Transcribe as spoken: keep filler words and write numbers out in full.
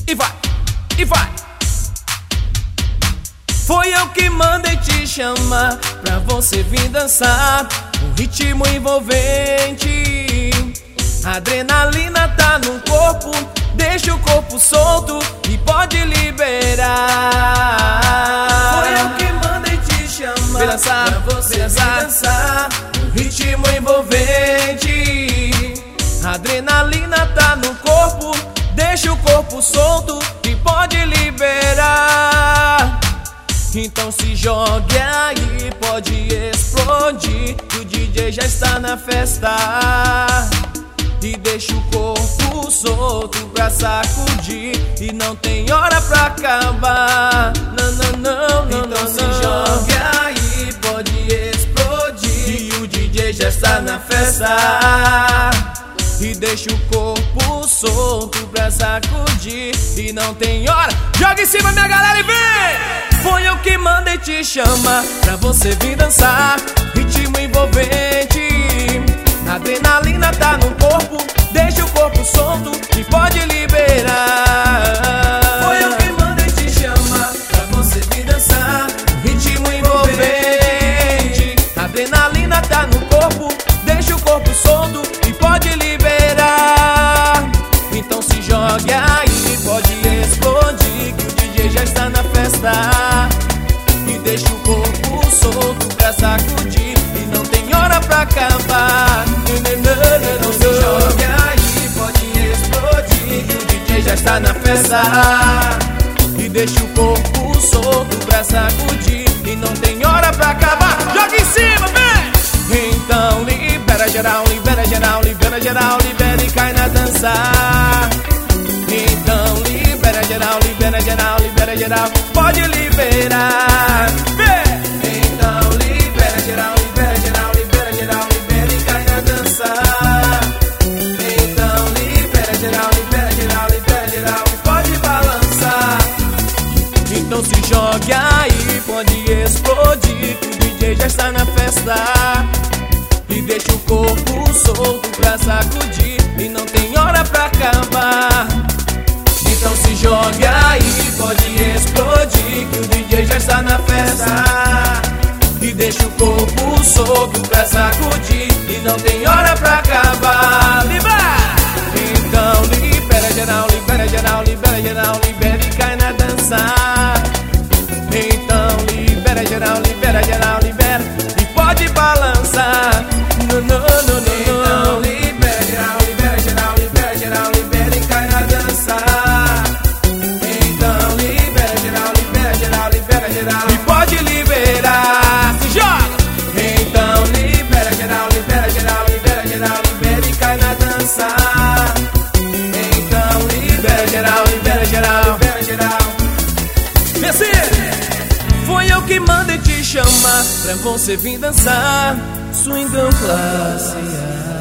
e vai, e vai. Foi eu que mandei te chamar pra você vir dançar. Um ritmo envolvente, a adrenalina tá no corpo. Deixa o corpo solto e pode liberar. Foi eu que mandei te chamar Vem dançar, pra você vem dançar. vir dançar. Um ritmo envolvente, a adrenalina tá no corpo. Deixa o corpo solto e pode liberar. Então se jogue aí, pode explodir, que o D J já está na festa. E deixa o corpo solto pra sacudir, e não tem hora pra acabar. Não, não, não, não, Então não, se não. jogue aí, pode explodir, E o D J já está na festa. E deixa o corpo solto pra sacudir, e não tem hora. Joga em cima, minha galera, e vem! Foi eu que mandei te chamar pra você vir dançar. Ritmo envolvente, a adrenalina tá no corpo. Deixa o corpo solto e pode liberar. Foi eu que mandei te chamar pra você vir dançar. Ritmo envolvente, a adrenalina tá no corpo. Deixa o corpo solto e pode liberar. Então se jogue aí, pode explodir, que o D J já está na festa. E deixa o corpo solto pra sacudir, e não tem hora pra acabar. Então se jogue aí, pode explodir, Que o D J já está na festa. E deixa o corpo solto pra sacudir, e não tem hora pra acabar. Joga em cima, vem! Então libera geral, libera geral, libera geral, libera e cai na dança. Então libera geral, libera geral, libera geral, pode liberar. Vem! Então libera geral, libera geral, libera geral, libera e cai na dança. Então libera geral, libera geral, libera geral, pode balançar. Então se jogue aí, pode explodir, que o D J já está na festa. E deixa o corpo solto pra sacudir, e não tem hora pra acabar. Então se jogue aí, pode explodir, que o D J já está na festa. E deixa o corpo solto pra sacudir, e não tem hora pra acabar. Libera! Então libera geral, libera geral, libera geral, libera e cai na dança. Então libera geral, libera geral, libera e pode balançar. Não, não, não, não, Então não. libera geral, libera geral, libera geral, libera e cai na dança. Então libera geral, libera geral, libera geral E pode liberar. Se joga! Então libera geral, libera geral, libera geral, libera e cai na dança. Então libera geral, libera geral, libera geral. Desce! Foi eu que mandei te chamar pra você vir dançar. Swingão classe A.